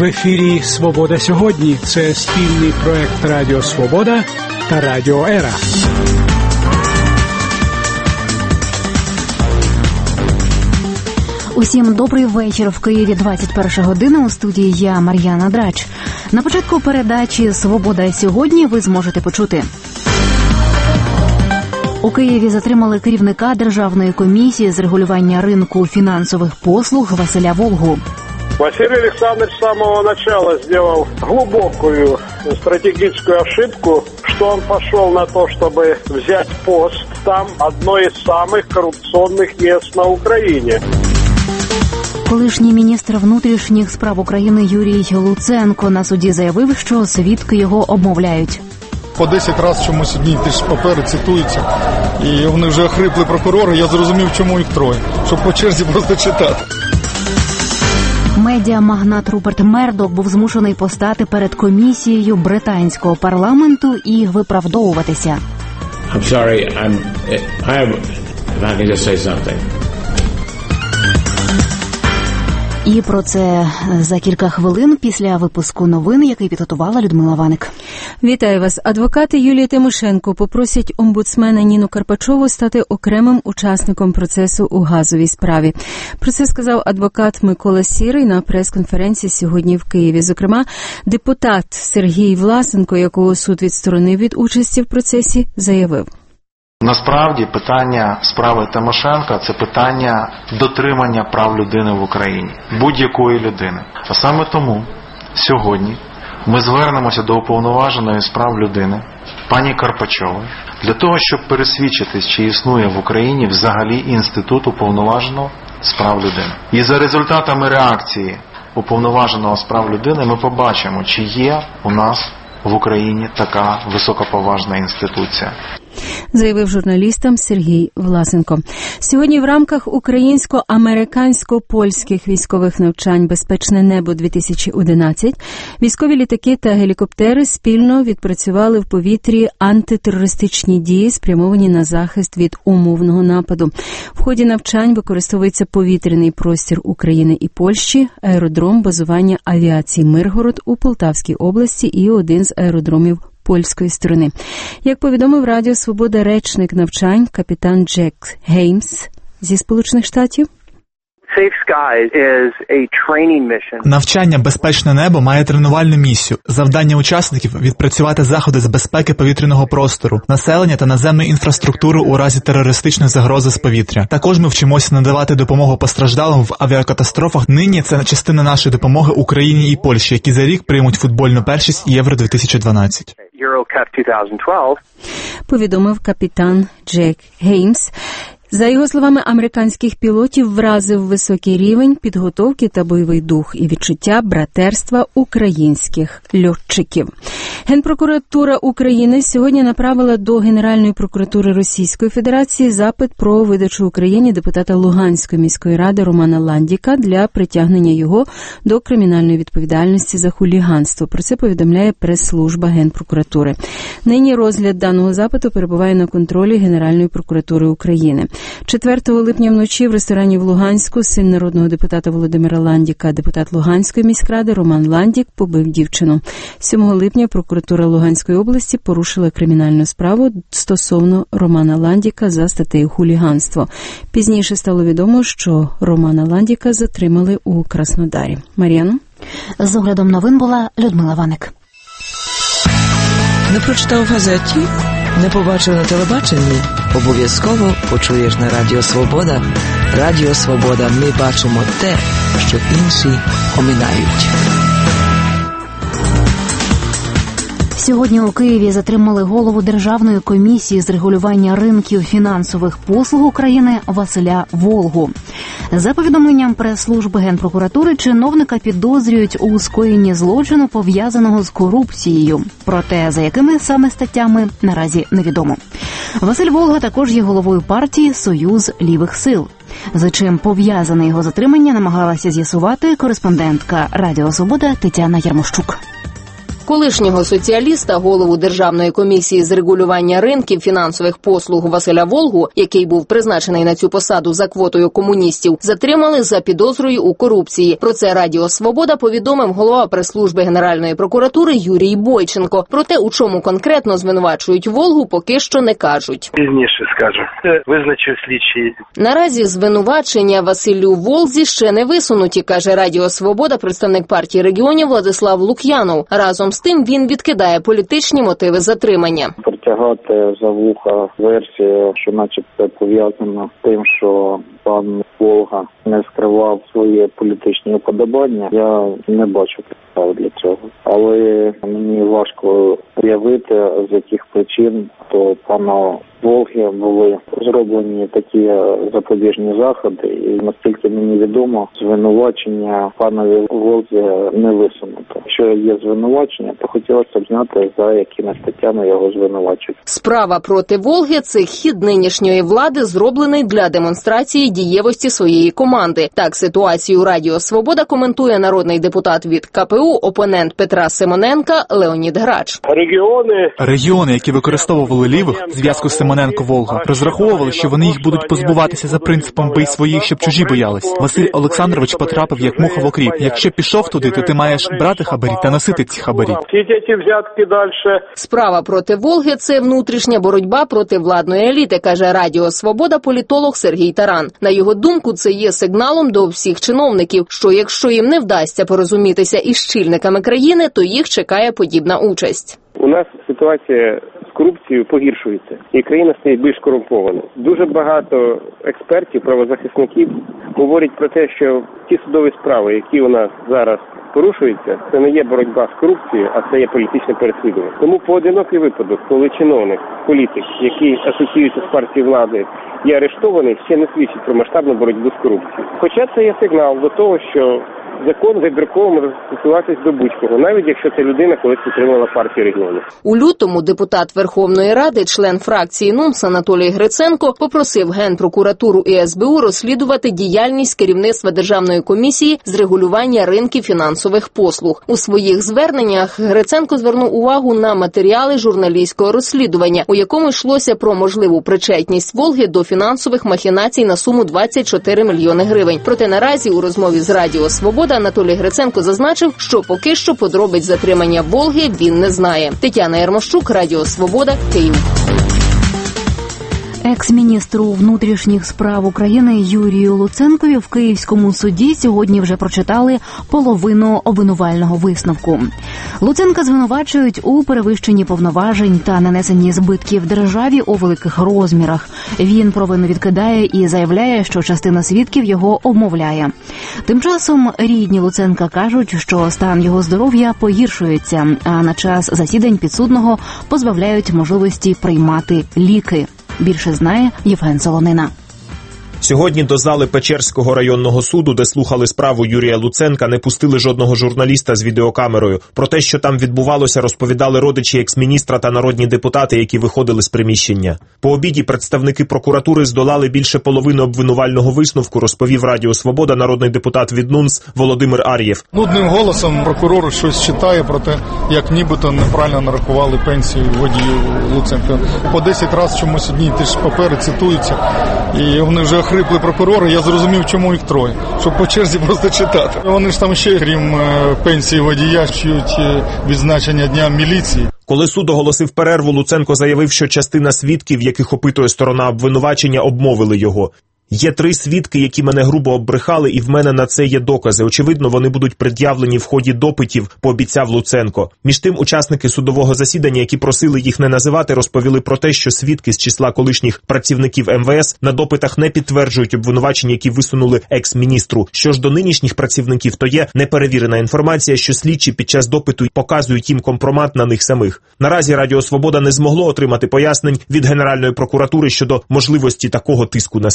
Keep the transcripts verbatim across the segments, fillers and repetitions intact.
В ефірі «Свобода сьогодні». Це спільний проект Радіо Свобода та Радіо Ера. Усім добрий вечір. В Києві двадцять перша година. У студії я, Мар'яна Драч. На початку передачі «Свобода сьогодні» ви зможете почути. У Києві затримали керівника Державної комісії з регулювання ринку фінансових послуг Василя Волгу. Василий Александрович с самого начала сделал глубокую стратегическую ошибку, что он пошел на то, чтобы взять пост там одной из самых коррупционных мест на Украине. Колишній міністр внутрішніх справ України Юрій Луценко на суді заявив, що свідки його обмовляють. По десять разів чомусь одні ті ж папери цитуються, і вони вже охрипли прокурори, я зрозумів, чому їх троє, щоб по черзі просто читати. Медіамагнат Руперт Мердок був змушений постати перед комісією британського парламенту і виправдовуватися. I'm sorry, I'm, I'm, I need to say something. І про це за кілька хвилин після випуску новин, який підготувала Людмила Ваник. Вітаю вас. Адвокати Юлії Тимошенко попросять омбудсмена Ніну Карпачову стати окремим учасником процесу у газовій справі. Про це сказав адвокат Микола Сірий на прес-конференції сьогодні в Києві. Зокрема, депутат Сергій Власенко, якого суд відсторонив від участі в процесі, заявив. Насправді питання справи Тимошенка – це питання дотримання прав людини в Україні, будь-якої людини. А саме тому сьогодні ми звернемося до уповноваженої з прав людини, пані Карпачової, для того, щоб пересвідчитись, чи існує в Україні взагалі інститут уповноваженого з прав людини. І за результатами реакції уповноваженого з прав людини ми побачимо, чи є у нас в Україні така високоповажна інституція. Заявив журналістам Сергій Власенко. Сьогодні в рамках українсько-американсько-польських військових навчань «Безпечне небо-дві тисячі одинадцять» військові літаки та гелікоптери спільно відпрацювали в повітрі антитерористичні дії, спрямовані на захист від умовного нападу. В ході навчань використовується повітряний простір України і Польщі, аеродром базування авіації Миргород у Полтавській області і один з аеродромів польської сторони. Як повідомив Радіо Свобода речник навчань капітан Джек Геймс зі Сполучених Штатів, навчання «Безпечне небо» має тренувальну місію. Завдання учасників – відпрацювати заходи з безпеки повітряного простору, населення та наземної інфраструктури у разі терористичної загрози з повітря. Також ми вчимося надавати допомогу постраждалим в авіакатастрофах. Нині це частина нашої допомоги Україні і Польщі, які за рік приймуть футбольну першість Євро-дві тисячі дванадцять. Повідомив капітан Джек Геймс. За його словами, американських пілотів вразив високий рівень підготовки та бойовий дух і відчуття братерства українських льотчиків. Генпрокуратура України сьогодні направила до Генеральної прокуратури Російської Федерації запит про видачу Україні депутата Луганської міської ради Романа Ландіка для притягнення його до кримінальної відповідальності за хуліганство. Про це повідомляє прес-служба Генпрокуратури. Нині розгляд даного запиту перебуває на контролі Генеральної прокуратури України. четвертого липня вночі в ресторані в Луганську син народного депутата Володимира Ландіка, депутат Луганської міськради Роман Ландік, побив дівчину. сьомого липня прокуратура Луганської області порушила кримінальну справу стосовно Романа Ландіка за статтею хуліганство. Пізніше стало відомо, що Романа Ландіка затримали у Краснодарі. Мар'яно? З оглядом новин була Людмила Ваник. Не прочитав в газеті? Не побачив на телебаченні? Обов'язково почуєш на Радіо Свобода. Радіо Свобода. Ми бачимо те, що інші оминають. Сьогодні у Києві затримали голову Державної комісії з регулювання ринків фінансових послуг України Василя Волгу. За повідомленням прес-служби Генпрокуратури, чиновника підозрюють у скоєнні злочину, пов'язаного з корупцією. Проте, за якими саме статтями, наразі невідомо. Василь Волга також є головою партії «Союз лівих сил». За чим пов'язане його затримання, намагалася з'ясувати кореспондентка Радіо Свобода Тетяна Ярмощук. колишнього соціаліста, голову Державної комісії з регулювання ринків фінансових послуг Василя Волгу, який був призначений на цю посаду за квотою комуністів, затримали за підозрою у корупції. Про це Радіо Свобода повідомив голова прес-служби Генеральної прокуратури Юрій Бойченко. Проте, у чому конкретно звинувачують Волгу, поки що не кажуть. Пізніше скажу. Це визначив слідчий. Наразі звинувачення Василю Волзі ще не висунуті, каже Радіо Свобода представник партії регіонів Владислав Лук'янов. Разом з тим він відкидає політичні мотиви затримання. Притягати за вуха версію, що начебто пов'язано з тим, що пан Волга не скривав свої політичні уподобання, я не бачу підстав для цього. Але мені важко уявити, з яких причин то пана Волги були зроблені такі запобіжні заходи, і наскільки мені відомо, звинувачення панові Волзі не висунуто. Якщо є звинувачення, то хотілося б знати, за якими статтями його звинувачують. Справа проти Волги – це хід нинішньої влади, зроблений для демонстрації дієвості своєї команди. Так ситуацію Радіо Свобода коментує народний депутат від ка пе у, опонент Петра Симоненка Леонід Грач. Регіони, Регіони, які використовували лівих в зв'язку з Симоненко-Волга, розраховували, що вони їх будуть позбуватися за принципом «бий своїх, щоб чужі боялись». Василь Олександрович потрапив як муха в окріп. Якщо пішов туди, то ти маєш брати хабарі та носити ці хабарі. Справа проти Волги – це внутрішня боротьба проти владної еліти, каже Радіо Свобода політолог Сергій Таран. На його думку, це є сигналом до всіх чиновників, що якщо їм не вдасться порозумітися із чільниками країни, то їх чекає подібна участь. У нас ситуація з корупцією погіршується, і країна стає більш корумпована. Дуже багато експертів, правозахисників говорять про те, що ті судові справи, які у нас зараз порушуються, це не є боротьба з корупцією, а це є політичне переслідування. Тому поодинокий випадок, коли чиновник, політик, який асоціюється з партією влади, є арештований, ще не свідчить про масштабну боротьбу з корупцією. Хоча це є сигнал до того, що закон вибірково може застосуватись до будь-кого, навіть якщо ця людина колись підтримувала партію регіонів. У лютому депутат Верховної Ради, член фракції НУМС Анатолій Гриценко попросив Генпрокуратуру і ес бе у розслідувати діяльність керівництва Державної комісії з регулювання ринків фінансових послуг. У своїх зверненнях Гриценко звернув увагу на матеріали журналістського розслідування, у якому йшлося про можливу причетність Волги до фінансових махінацій на суму двадцять чотири мільйони гривень. Проте наразі у розмові з Радіо Свобода Анатолій Гриценко зазначив, що поки що подробиць затримання Волги він не знає. Тетяна Ярмощук, Радіо Свобода, Київ. Екс-міністру внутрішніх справ України Юрію Луценкові в Київському суді сьогодні вже прочитали половину обвинувального висновку. Луценка звинувачують у перевищенні повноважень та нанесенні збитків державі у великих розмірах. Він провину відкидає і заявляє, що частина свідків його обмовляє. Тим часом рідні Луценка кажуть, що стан його здоров'я погіршується, а на час засідань підсудного позбавляють можливості приймати ліки. Більше знає Євген Солонина. Сьогодні до зали Печерського районного суду, де слухали справу Юрія Луценка, не пустили жодного журналіста з відеокамерою. Про те, що там відбувалося, розповідали родичі екс-міністра та народні депутати, які виходили з приміщення. По обіді представники прокуратури здолали більше половини обвинувального висновку, розповів Радіо Свобода народний депутат від НУНС Володимир Ар'єв. Нудним голосом прокурор щось читає про те, як нібито неправильно нарахували пенсію водію Луценка. По десять разів чомусь одні ті ж папери цитуються, і вони вже хрипли прокурори, я зрозумів, чому їх троє. Щоб по черзі просто читати. Вони ж там ще, крім пенсії водія, чують відзначення Дня міліції. Коли суд оголосив перерву, Луценко заявив, що частина свідків, яких опитує сторона обвинувачення, обмовили його. Є три свідки, які мене грубо оббрехали, і в мене на це є докази. Очевидно, вони будуть пред'явлені в ході допитів, пообіцяв Луценко. Між тим, учасники судового засідання, які просили їх не називати, розповіли про те, що свідки з числа колишніх працівників ем ве ес на допитах не підтверджують обвинувачення, які висунули екс-міністру. Що ж до нинішніх працівників, то є неперевірена інформація, що слідчі під час допиту показують їм компромат на них самих. Наразі Радіо Свобода не змогло отримати пояснень від Генеральної прокуратури щодо можливості такого тиску на свідків.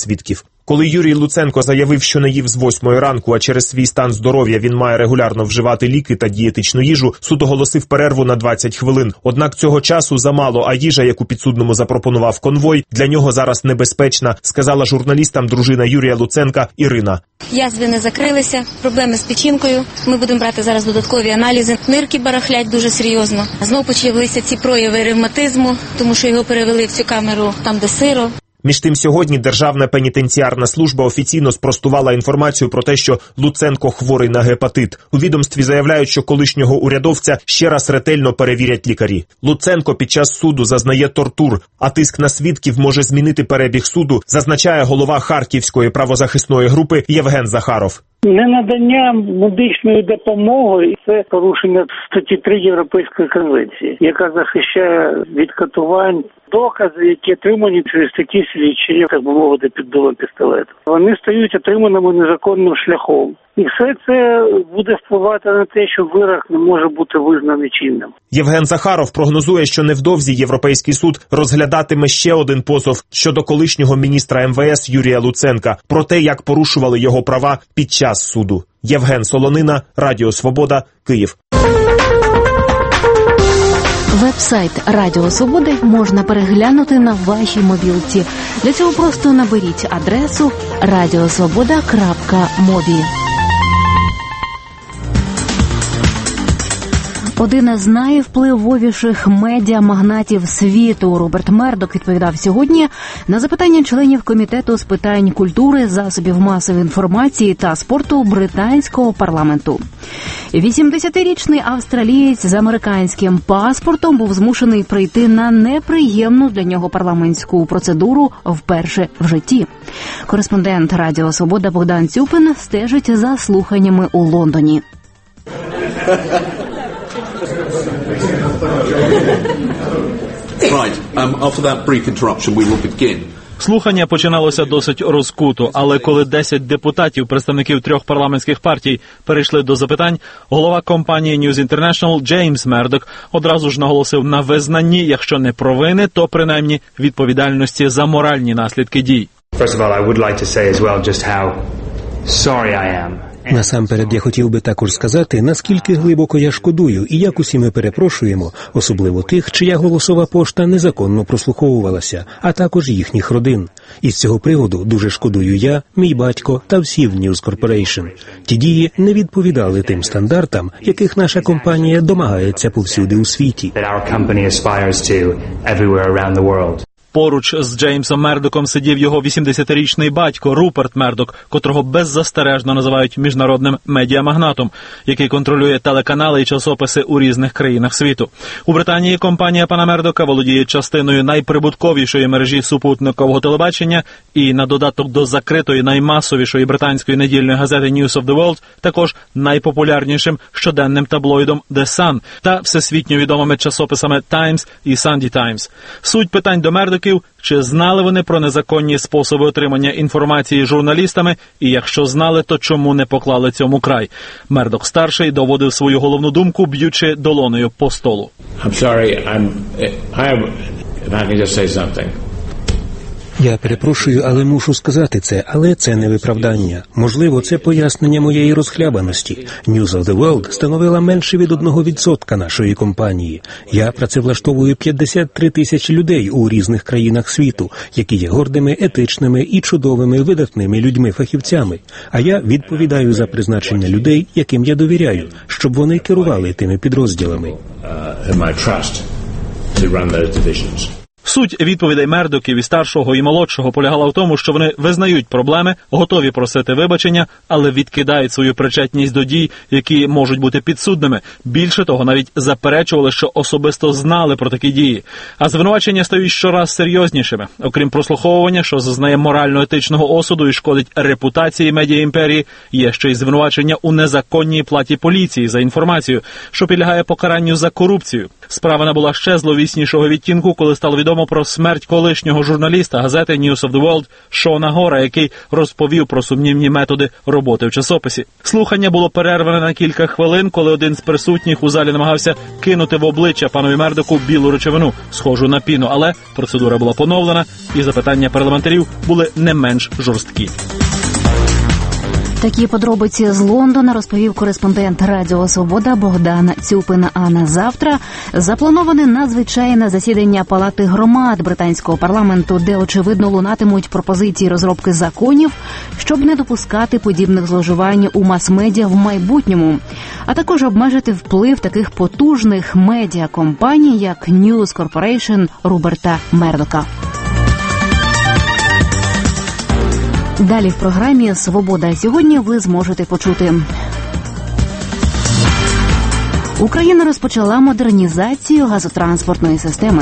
Коли Юрій Луценко заявив, що не їв з восьмої ранку, а через свій стан здоров'я він має регулярно вживати ліки та дієтичну їжу, суд оголосив перерву на двадцять хвилин. Однак цього часу замало, а їжа, яку підсудному запропонував конвой, для нього зараз небезпечна, сказала журналістам дружина Юрія Луценка Ірина. Язви не закрилися, проблеми з печінкою. Ми будемо брати зараз додаткові аналізи. Нирки барахлять дуже серйозно. Знову почалися ці прояви ревматизму, тому що його перевели в цю камеру там, де сиро. Між тим, сьогодні Державна пенітенціарна служба офіційно спростувала інформацію про те, що Луценко хворий на гепатит. У відомстві заявляють, що колишнього урядовця ще раз ретельно перевірять лікарі. Луценко під час суду зазнає тортур, а тиск на свідків може змінити перебіг суду, зазначає голова Харківської правозахисної групи Євген Захаров. Ненадання медичної допомоги – це порушення статті три Європейської конвенції, яка захищає від катувань докази, які отримані через такі свідчення, так би мовити, під дулом пістолету. Вони стають отриманими незаконним шляхом. І все це буде впливати на те, що вирок не може бути визнаний чинним. Євген Захаров прогнозує, що невдовзі Європейський суд розглядатиме ще один позов щодо колишнього міністра ем ве ес Юрія Луценка про те, як порушували його права під час суду. Євген Солонина, Радіо Свобода, Київ. Веб-сайт Радіо Свободи можна переглянути на вашій мобілці. Для цього просто наберіть адресу радіосвобода крапка мобі. Один із найвпливовіших медіамагнатів світу Руперт Мердок відповідав сьогодні на запитання членів Комітету з питань культури, засобів масової інформації та спорту британського парламенту. вісімдесятирічний австралієць з американським паспортом був змушений прийти на неприємну для нього парламентську процедуру вперше в житті. Кореспондент Радіо Свобода Богдан Цюпин стежить за слуханнями у Лондоні. Right. Um, after that brief interruption, we will begin. Слухання починалося досить розкуто, але коли десять депутатів, представників трьох парламентських партій, перейшли до запитань, голова компанії News International Джеймс Мердок одразу ж наголосив на визнанні, якщо не провини, то принаймні відповідальності за моральні наслідки дій. First of all, I would like to say as well just how sorry I am. Насамперед, я хотів би також сказати, наскільки глибоко я шкодую і як усі ми перепрошуємо, особливо тих, чия голосова пошта незаконно прослуховувалася, а також їхніх родин. І з цього приводу дуже шкодую я, мій батько та всі в News Corporation. Ті дії не відповідали тим стандартам, яких наша компанія домагається повсюди у світі. Поруч з Джеймсом Мердоком сидів його вісімдесятирічний батько Руперт Мердок, котрого беззастережно називають міжнародним медіамагнатом, який контролює телеканали і часописи у різних країнах світу. У Британії компанія пана Мердока володіє частиною найприбутковішої мережі супутникового телебачення і, на додаток до закритої наймасовішої британської недільної газети News of the World, також найпопулярнішим щоденним таблоїдом The Sun та всесвітньо відомими часописами Times і Sunday Times. Суть питань до Мердоків: чи знали вони про незаконні способи отримання інформації журналістами, і якщо знали, то чому не поклали цьому край? Мердок-старший доводив свою головну думку, б'ючи долонею по столу. I'm sorry, I'm, I have, if I can just say something. Я перепрошую, але мушу сказати це, але це не виправдання. Можливо, це пояснення моєї розхлябаності. News of the World становила менше від одного відсотка нашої компанії. Я працевлаштовую п'ятдесят три тисячі людей у різних країнах світу, які є гордими, етичними і чудовими, видатними людьми-фахівцями. А я відповідаю за призначення людей, яким я довіряю, щоб вони керували тими підрозділами. Суть відповідей Мердоків і старшого, і молодшого полягала в тому, що вони визнають проблеми, готові просити вибачення, але відкидають свою причетність до дій, які можуть бути підсудними. Більше того, навіть заперечували, що особисто знали про такі дії. А звинувачення стають щораз серйознішими. Окрім прослуховування, що зазнає морально-етичного осуду і шкодить репутації медіаімперії, є ще й звинувачення у незаконній платі поліції за інформацію, що підлягає покаранню за корупцію. Справа набула ще зловіснішого відтінку, коли стало відомо, відомо про смерть колишнього журналіста газети News of the World Шона Гора, який розповів про сумнівні методи роботи в часописі. Слухання було перерване на кілька хвилин, коли один з присутніх у залі намагався кинути в обличчя панові Мердоку білу речовину, схожу на піну, але процедура була поновлена, і запитання парламентарів були не менш жорсткі. Такі подробиці з Лондона розповів кореспондент Радіо Свобода Богдан Цюпин. А на завтра заплановане надзвичайне засідання Палати громад британського парламенту, де, очевидно, лунатимуть пропозиції розробки законів, щоб не допускати подібних зловживань у мас-медіа в майбутньому, а також обмежити вплив таких потужних медіакомпаній, як News Corporation Руперта Мердока. Далі в програмі «Свобода сьогодні» ви зможете почути. Україна розпочала модернізацію газотранспортної системи.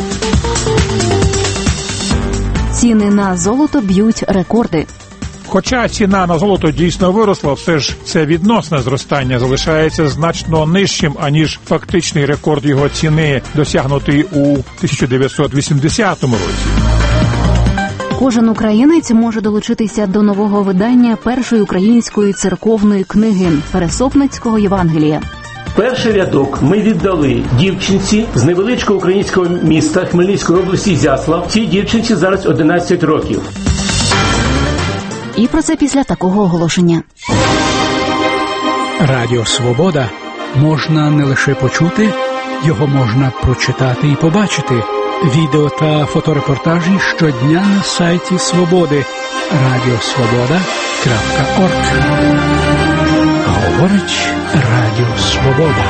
Ціни на золото б'ють рекорди. Хоча ціна на золото дійсно виросла, все ж це відносне зростання залишається значно нижчим, аніж фактичний рекорд його ціни, досягнутий у тисяча дев'ятсот вісімдесятому році. Кожен українець може долучитися до нового видання першої української церковної книги Пересопницького Євангелія. Перший рядок ми віддали дівчинці з невеличкого українського міста Хмельницької області Ізяслав. Цій дівчинці зараз одинадцять років. І про це після такого оголошення. Радіо «Свобода» можна не лише почути, його можна прочитати і побачити. Відео та фоторепортажі щодня на сайті Свободи радіосвобода крапка орг. Говорить Радіо Свобода.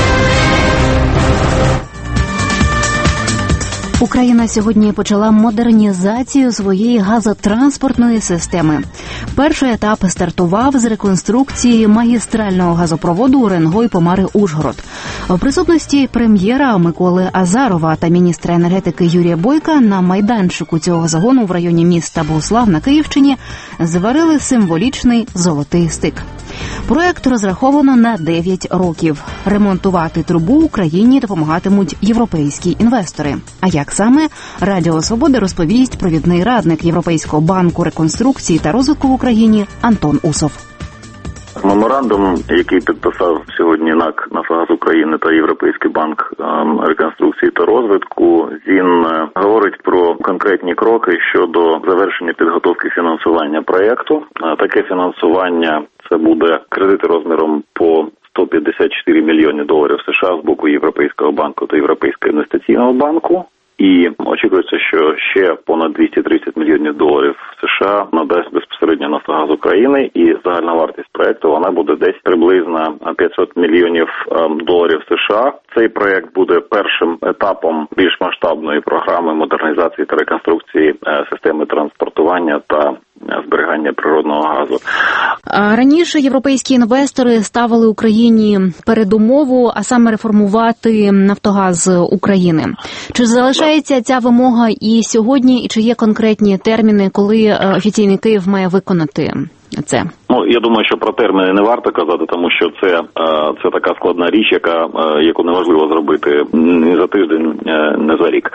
Україна сьогодні почала модернізацію своєї газотранспортної системи. Перший етап стартував з реконструкції магістрального газопроводу Уренгой-Помари-Ужгород. В присутності прем'єра Миколи Азарова та міністра енергетики Юрія Бойка на майданчику цього загону в районі міста Богуслав на Київщині зварили символічний золотий стик. Проект розраховано на дев'ять років. Ремонтувати трубу Україні допомагатимуть європейські інвестори. А як саме? Радіо Свобода розповість провідний радник Європейського банку реконструкції та розвитку в Україні Антон Усов. Меморандум, який підписав сьогодні НАК «Нафтогаз України» та Європейський банк реконструкції та розвитку, він говорить про конкретні кроки щодо завершення підготовки фінансування проєкту. Таке фінансування – це буде кредити розміром по сто п'ятдесят чотири мільйони доларів США з боку Європейського банку та Європейського інвестиційного банку. І очікується, що ще понад двісті тридцять мільйонів доларів США надасть безпосередньо «Нафтогаз України», і загальна вартість проєкту вона буде десь приблизно п'ятсот мільйонів доларів США. Цей проєкт буде першим етапом більш масштабної програми модернізації та реконструкції системи транспортування та зберігання природного газу. А раніше європейські інвестори ставили Україні передумову, а саме реформувати «Нафтогаз України». Чи залишається ця вимога і сьогодні, і чи є конкретні терміни, коли офіційний Київ має виконати це? Ну, я думаю, що про терміни не варто казати, тому що це, це така складна річ, яка, яку неможливо зробити не за тиждень, не за рік.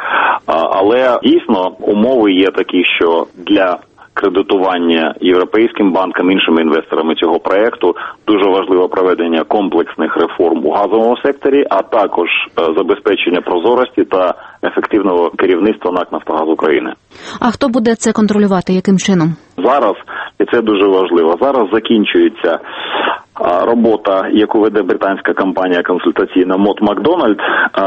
Але дійсно умови є такі, що для кредитування європейським банкам, іншими інвесторами цього проєкту дуже важливо проведення комплексних реформ у газовому секторі, а також забезпечення прозорості та ефективного керівництва НАК «Нафтогаз України». А хто буде це контролювати, яким чином? Зараз, і це дуже важливо, зараз закінчується робота, яку веде британська компанія консультаційна Мот Макдональд,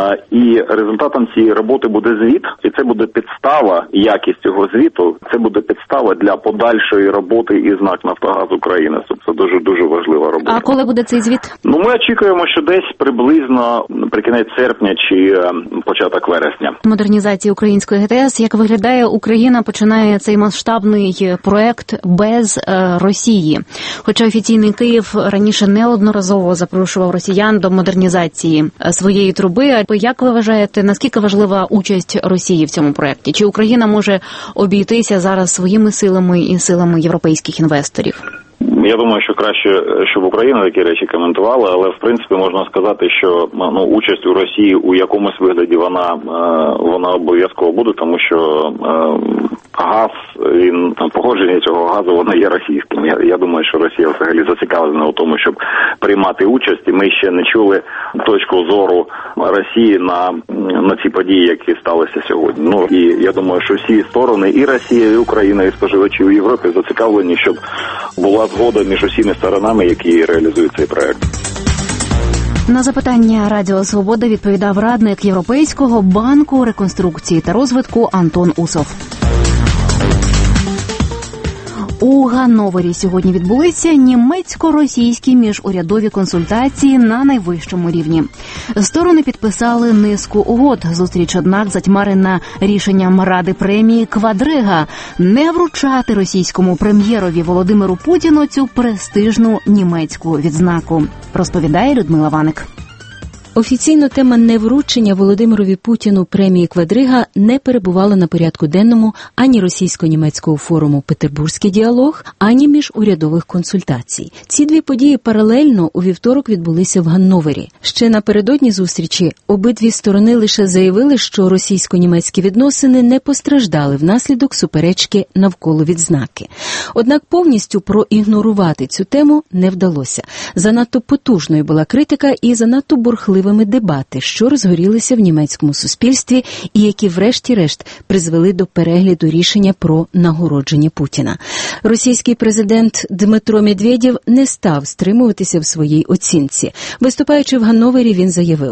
і результатом цієї роботи буде звіт, і це буде підстава, якість цього звіту, це буде підстава для подальшої роботи із НАК «Нафтогаз України». Це дуже-дуже важлива робота. А коли буде цей звіт? Ну, ми очікуємо, що десь приблизно при кінець серпня чи початок вересня. Модернізації української ГТС, як виглядає, Україна починає цей масштабний проект без е, Росії. Хоча офіційний Київ раніше неодноразово запрошував росіян до модернізації своєї труби. Як ви вважаєте, наскільки важлива участь Росії в цьому проєкті? Чи Україна може обійтися зараз своїми силами і силами європейських інвесторів? Я думаю, що краще, щоб Україна такі речі коментувала, але в принципі можна сказати, що ну, участь у Росії у якомусь вигляді вона, вона обов'язково буде, тому що газ, він, походження цього газу, воно є російським. Я, я думаю, що Росія взагалі зацікавлена у тому, щоб приймати участь, і ми ще не чули точку зору Росії на, на ці події, які сталися сьогодні. Ну і я думаю, що всі сторони, і Росія, і Україна, і споживачі у Європі зацікавлені, щоб була згода між усіма сторонами, які реалізують цей проект. На запитання Радіо Свобода відповідав радник Європейського банку реконструкції та розвитку Антон Усов. У Ганновері сьогодні відбулися німецько-російські міжурядові консультації на найвищому рівні. Сторони підписали низку угод. Зустріч, однак, затьмарена рішенням Ради премії «Квадрига» не вручати російському прем'єрові Володимиру Путіну цю престижну німецьку відзнаку, розповідає Людмила Ваник. Офіційно тема невручення Володимирові Путіну премії «Квадрига» не перебувала на порядку денному ані російсько-німецького форуму «Петербурзький діалог», ані міжурядових консультацій. Ці дві події паралельно у вівторок відбулися в Ганновері. Ще напередодні зустрічі обидві сторони лише заявили, що російсько-німецькі відносини не постраждали внаслідок суперечки навколо відзнаки. Однак повністю проігнорувати цю тему не вдалося. Занадто потужною була критика і занадто бурхливими дебати, що розгорілися в німецькому суспільстві і які врешті-решт призвели до перегляду рішення про нагородження Путіна. Російський президент Дмитро Медведєв не став стримуватися в своїй оцінці. Виступаючи в Ганновері, він заявив: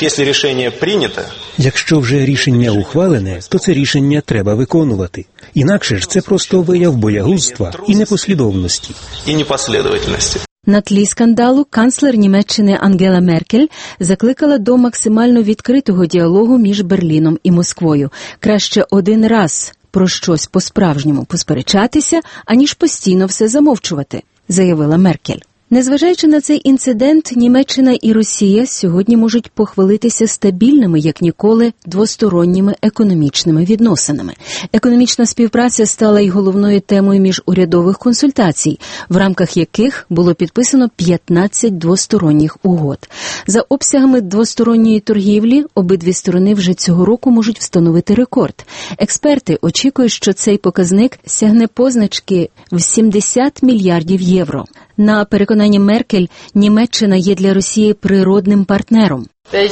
Якщо вже рішення ухвалене, то це рішення треба виконувати. Інакше ж це просто вияв боягузтва і непослідовності. І непослідовності. На тлі скандалу канцлер Німеччини Ангела Меркель закликала до максимально відкритого діалогу між Берліном і Москвою. Краще один раз про щось по-справжньому посперечатися, аніж постійно все замовчувати, заявила Меркель. Незважаючи на цей інцидент, Німеччина і Росія сьогодні можуть похвалитися стабільними, як ніколи, двосторонніми економічними відносинами. Економічна співпраця стала й головною темою міжурядових консультацій, в рамках яких було підписано п'ятнадцять двосторонніх угод. За обсягами двосторонньої торгівлі обидві сторони вже цього року можуть встановити рекорд. Експерти очікують, що цей показник сягне позначки в сімдесят мільярдів євро. На переконанні Меркель, Німеччина є для Росії природним партнером.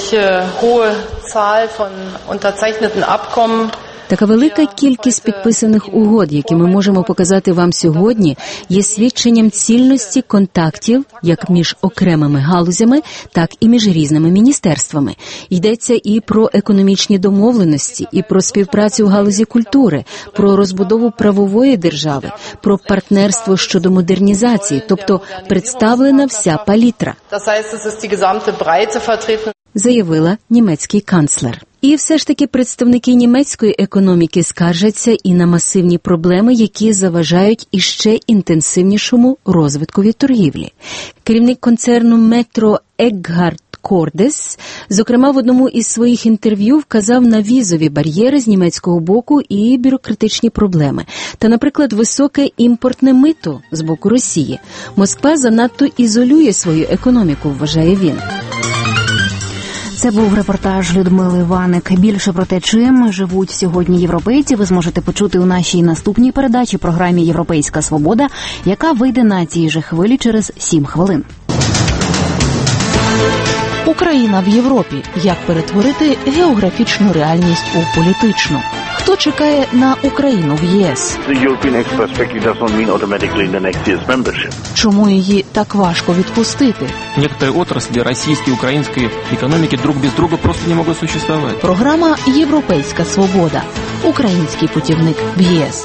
Така велика кількість підписаних угод, які ми можемо показати вам сьогодні, є свідченням цільності контактів як між окремими галузями, так і між різними міністерствами. Йдеться і про економічні домовленості, і про співпрацю в галузі культури, про розбудову правової держави, про партнерство щодо модернізації, тобто представлена вся палітра, заявила німецький канцлер. І все ж таки представники німецької економіки скаржаться і на масивні проблеми, які заважають іще інтенсивнішому розвиткові торгівлі. Керівник концерну «Метро» Еггард Кордес, зокрема, в одному із своїх інтерв'ю вказав на візові бар'єри з німецького боку і бюрократичні проблеми. Та, наприклад, високе імпортне мито з боку Росії. Москва занадто ізолює свою економіку, вважає він. Це був репортаж Людмили Ваник. Більше про те, чим живуть сьогодні європейці, ви зможете почути у нашій наступній передачі програмі «Європейська свобода», яка вийде на цій же хвилі через сім хвилин. Україна в Європі. Як перетворити географічну реальність у політичну? Хто чекає на Україну в ЄС? Чому її так важко відпустити? Некоторые отрасли российской и украинской экономики друг без друга просто не могут существовать. Програма «Європейська свобода». Український путівник в ЄС.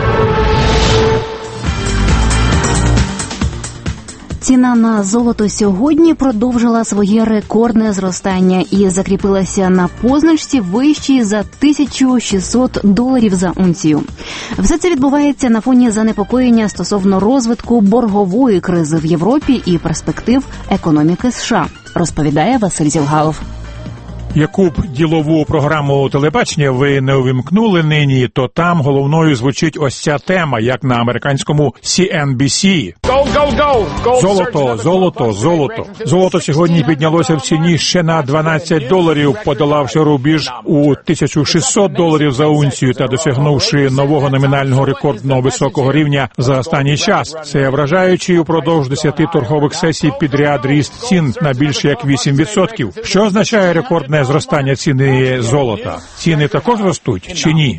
Ціна на золото сьогодні продовжила своє рекордне зростання і закріпилася на позначці вищій за тисячу шістсот доларів за унцію. Все це відбувається на фоні занепокоєння стосовно розвитку боргової кризи в Європі і перспектив економіки США, розповідає Василь Зілгалов. Яку б ділову програму телебачення ви не увімкнули нині, то там головною звучить ось ця тема, як на американському сі ен бі сі. Золото, золото, золото. Золото сьогодні піднялося в ціні ще на дванадцять доларів, подолавши рубіж у тисячу шістсот доларів за унцію та досягнувши нового номінального рекордного високого рівня за останній час. Це вражаючий упродовж десяти торгових сесій підряд ріст цін на більше як вісім відсотків. Що означає рекордне зростання ціни золота? Ціни також ростуть чи ні?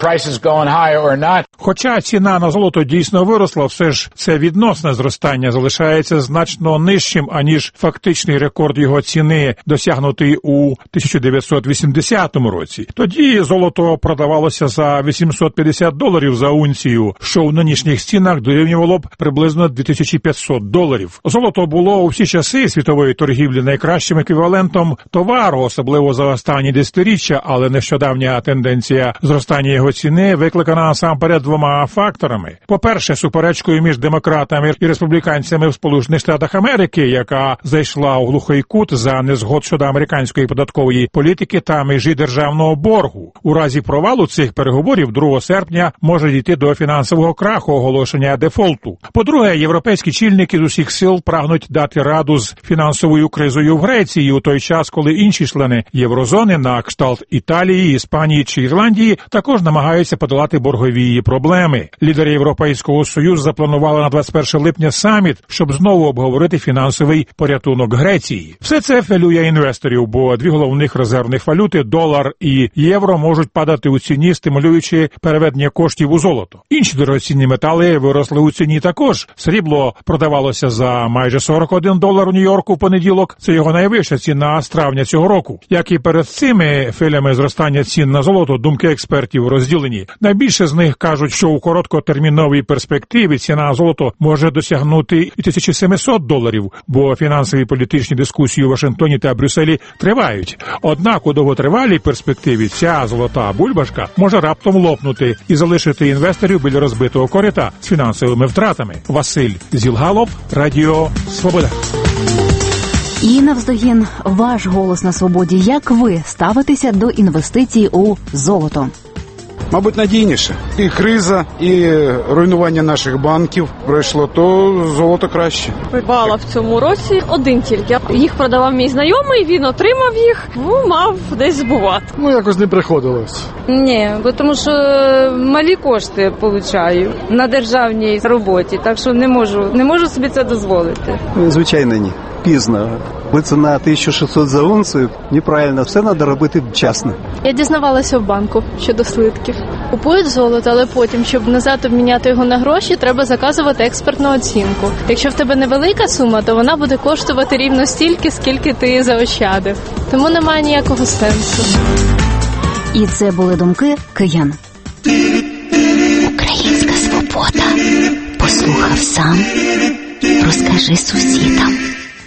Хоча ціна на золото дійсно виросла, все ж це відносне зростання залишається значно нижчим, аніж фактичний рекорд його ціни, досягнутий у тисяча дев'ятсот вісімдесятому році. Тоді золото продавалося за вісімсот п'ятдесят доларів за унцію, що в нинішніх цінах дорівнювало б приблизно дві тисячі п'ятсот доларів. Золото було у всі часи світової торгівлі найкращим еквівалентом товару, особливо за останні десятиріччя, але нещодавня тенденція зростання його ціни викликана насамперед двома факторами. По-перше, суперечкою між демократами і республіканцями в Сполучених Штатах Америки, яка зайшла у глухий кут за незгод щодо американської податкової політики та межі державного боргу. У разі провалу цих переговорів другого серпня може дійти до фінансового краху, оголошення дефолту. По-друге, європейські чільники з усіх сил прагнуть дати раду з фінансовою кризою в Греції у той час, коли інші члени єврозони на кшталт Італії, Іспанії чи Ірландії також намагаються подолати боргові проблеми. Лідери Європейського Союзу запланували на двадцять перше липня саміт, щоб знову обговорити фінансовий порятунок Греції. Все це хвилює інвесторів, бо дві головних резервних валюти – долар і євро – можуть падати у ціні, стимулюючи переведення коштів у золото. Інші дорогоцінні метали виросли у ціні також. Срібло продавалося за майже сорок один долар у Нью-Йорку в понеділок. Це його найвища ціна з травня цього року. Як і перед цими хвилями зростання цін на золото, думки експертів розділені. Найбільше з них кажуть, що у короткотерміновій перспективі ціна золота може досягнути і тисячі сімсот доларів, бо фінансові політичні дискусії у Вашингтоні та Брюсселі тривають. Однак у довготривалій перспективі ця золота бульбашка може раптом лопнути і залишити інвесторів біля розбитого корита з фінансовими втратами. Василь Зілгалов, Радіо Свобода. І навздогін ваш голос на свободі. Як ви ставитеся до інвестицій у золото? Мабуть, надійніше. І криза, і руйнування наших банків пройшло, то золото краще. Придбала в цьому році один тільки. Їх продавав мій знайомий, він отримав їх, ну, мав десь збувати. Ну, якось не приходилось. Ні, бо тому що малі кошти получаю на державній роботі, так що не можу, не можу собі це дозволити. Звичайно, ні. Пізно. Бо ціна тисяча шістсот за унцію неправильно, все треба робити вчасно. Я дізнавалася в банку щодо слитків. Купують золото, але потім, щоб назад обміняти його на гроші, треба заказувати експертну оцінку. Якщо в тебе невелика сума, то вона буде коштувати рівно стільки, скільки ти заощадив. Тому немає ніякого сенсу. І це були думки киян. Українська свобода. Послухав сам, розкажи сусідам.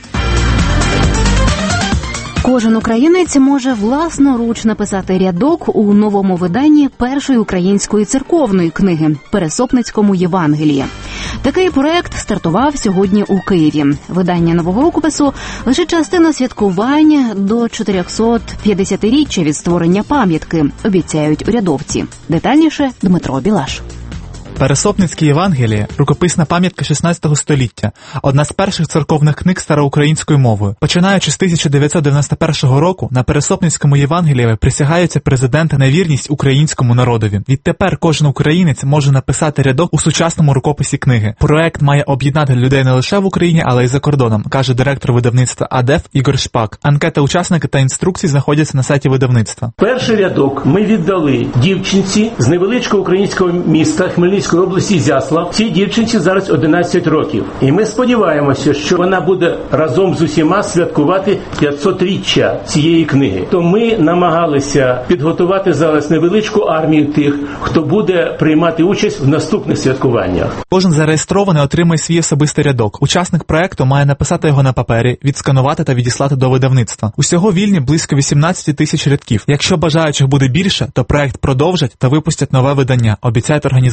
Кожен українець може власноруч написати рядок у новому виданні першої української церковної книги «Пересопницькому Євангелії». Такий проект стартував сьогодні у Києві. Видання нового рукопису – лише частина святкування до чотирьохсотп'ятдесятиріччя від створення пам'ятки, обіцяють урядовці. Детальніше Дмитро Білаш. Пересопницьке Євангеліє – рукописна пам'ятка шістнадцятого століття, одна з перших церковних книг староукраїнською мовою. Починаючи з тисяча дев'ятсот дев'яносто першого року, на Пересопницькому Євангелієві присягаються президенти на вірність українському народові. Відтепер кожен українець може написати рядок у сучасному рукописі книги. Проект має об'єднати людей не лише в Україні, але й за кордоном, каже директор видавництва АДЕФ Ігор Шпак. Анкета учасники та інструкції знаходяться на сайті видавництва. Перший рядок ми віддали дівчинці з невеличкого українського міста Хмельницького області Ізяслав. Цій дівчинці зараз одинадцять років. І ми сподіваємося, що вона буде разом з усіма святкувати п'ятсотріччя цієї книги. То ми намагалися підготувати зараз невеличку армію тих, хто буде приймати участь в наступних святкуваннях. Кожен зареєстрований отримує свій особистий рядок. Учасник проекту має написати його на папері, відсканувати та відіслати до видавництва. Усього вільні близько вісімнадцять тисяч рядків. Якщо бажаючих буде більше, то проект продовжать та випустять нове видання, обіцяють організатори.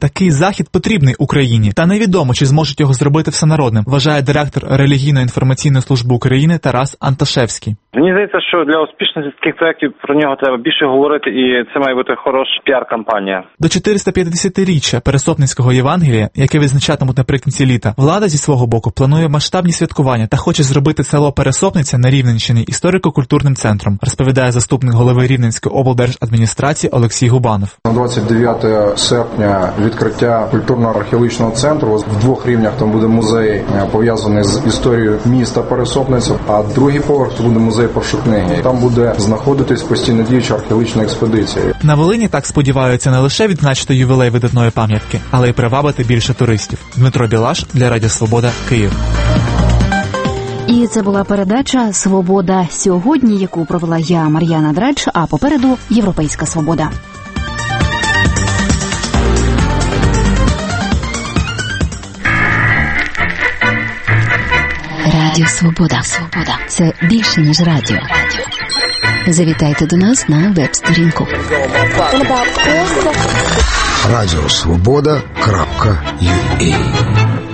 такий захід потрібний Україні, та невідомо, чи зможуть його зробити всенародним, вважає директор релігійно-інформаційної служби України Тарас Анташевський. Мені здається, що для успішності таких проєктів про нього треба більше говорити, і це має бути хороша піар-кампанія. До чотириста п'ятдесятиріччя Пересопницького Євангелія, яке відзначатимуть наприкінці літа, влада зі свого боку планує масштабні святкування та хоче зробити село Пересопниця на Рівненщині історико-культурним центром, розповідає заступник голови Рівненської облдержадміністрації Олексій Губанов. На двадцять дев'яте серпня відкриття культурно-археологічного центру. В двох рівнях там буде музей, пов'язаний з історією міста Пересопниця, а другий поверх буде музей першокниги. Там буде знаходитись постійно діюча археологічна експедиція. На Волині так сподіваються не лише відзначити ювілей видатної пам'ятки, але й привабити більше туристів. Дмитро Білаш для Радіо Свобода, Київ. І це була передача «Свобода сьогодні», яку провела я, Мар'яна Драч, а попереду «Європейська свобода». Радіо Свобода. Свобода. Це більше, ніж радіо. Завітайте до нас на веб-сторінку. радіо свобода крапка ю а